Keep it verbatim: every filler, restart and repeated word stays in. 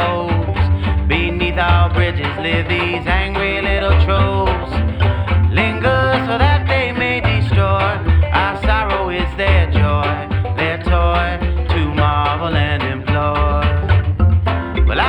robes. Beneath our bridges live these angry little trolls.